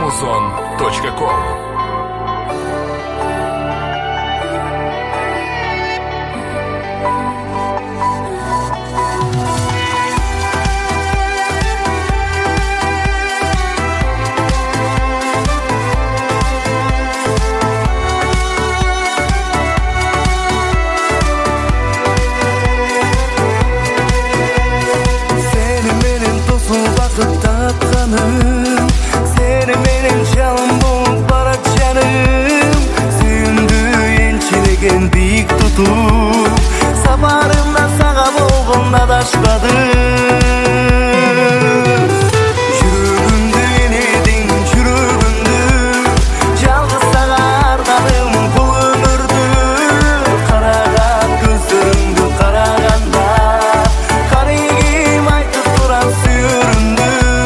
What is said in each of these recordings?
amazon.com. Seni benim çalım bulup barat canım. Sündü ençilegen büyük tutup safarımda sağa bolğunda daşladım. Çürügündü enedin çürügündü, жалгыз sağa ardadım bu ömürdü. Karagan gözlөрүңдү karaganda karigim aytıp turan sүйүрүмдү.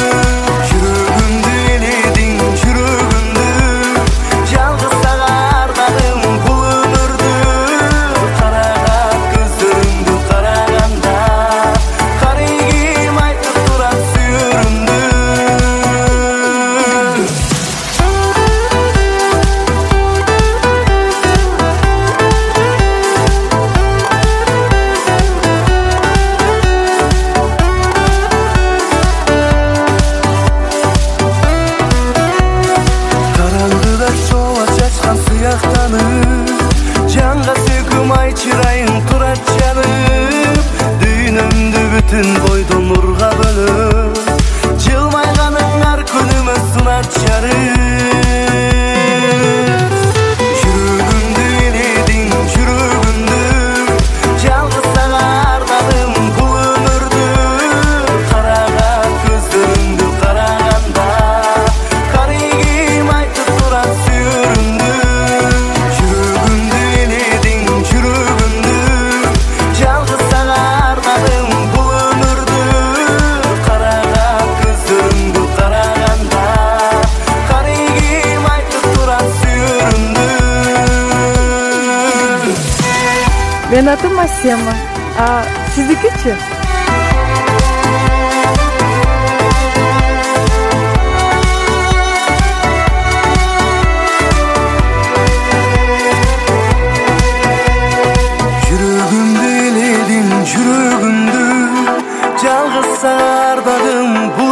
Жанга сөкүм ай чырайың турат жаным. Дүйнөмдү бүтүн бойдон нурга бөлөп, жылмайганың ар күнүмө сунат жарым. Жүрөгүмдү эледиң жүрөгүмдү, жалгыз сага ардадым бул өмүрдү. Караган көздөрүңдү караганда каригим айтып турат сүйүрүмдү. Benim adım Asema. Sizdeki? Жүрөгүмдү эледиң жүрөгүмдү, жалгыз сага ардаdım bu